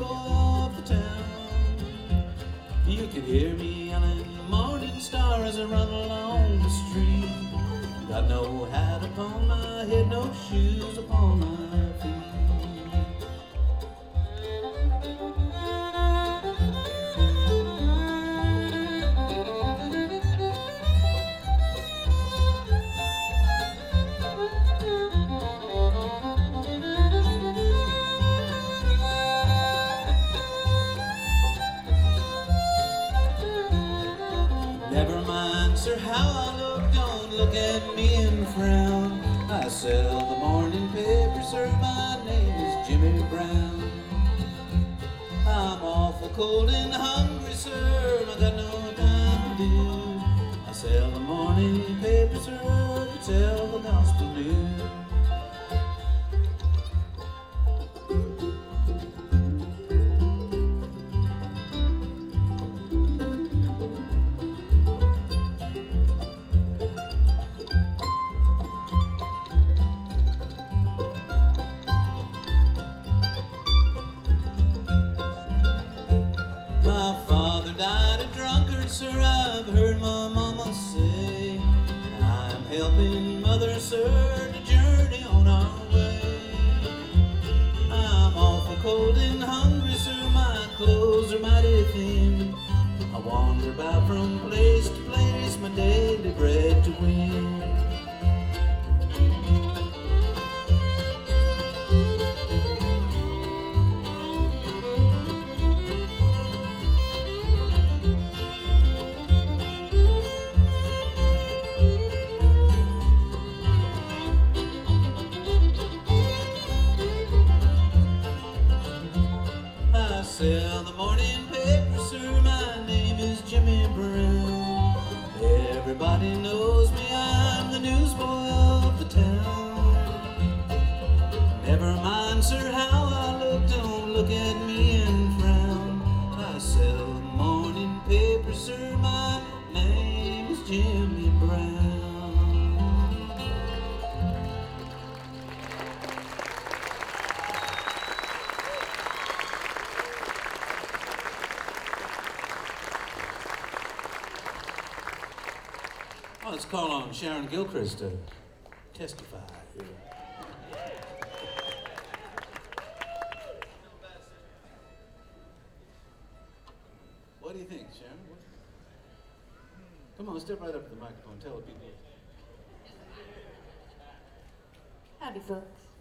newsboy of the town. You can hear me yelling morning star as I run along the street. Got no hat upon my head, no shoes upon my feet. Never mind, sir, how I look, don't look at me and frown. I sell the morning paper, sir, my name is Jimmy Brown. I'm awful cold and hungry, sir, I got no time to do. I sell the morning paper, sir, to tell the gospel news. My father died a drunkard, sir, I've heard my mama say. I'm helping mother, sir, to journey on our way. I'm awful cold and hungry, sir, my clothes are mighty thin. I wander about from place to place, my daily bread to win. I sell the morning paper, sir, my name is Jimmy Brown. Everybody knows me, I'm the newsboy of the town. Never mind, sir, how I look, don't look at me and frown. I sell the morning paper, sir, my name is Jimmy Brown. Well, let's call on Sharon Gilchrist to testify here. What do you think, Sharon? Come on, step right up to the microphone. Tell the people. Howdy, folks.